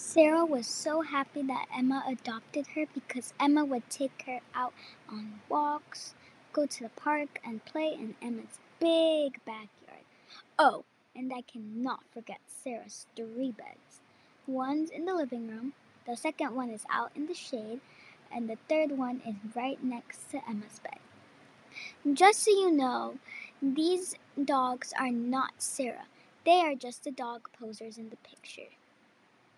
Sarah was so happy that Emma adopted her because Emma would take her out on walks, go to the park, and play in Emma's big backyard. Oh, and I cannot forget Sarah's 3 beds. One's in the living room, the second one is out in the shade, and the third one is right next to Emma's bed. Just so you know, these dogs are not Sarah. They are just the dog posers in the picture.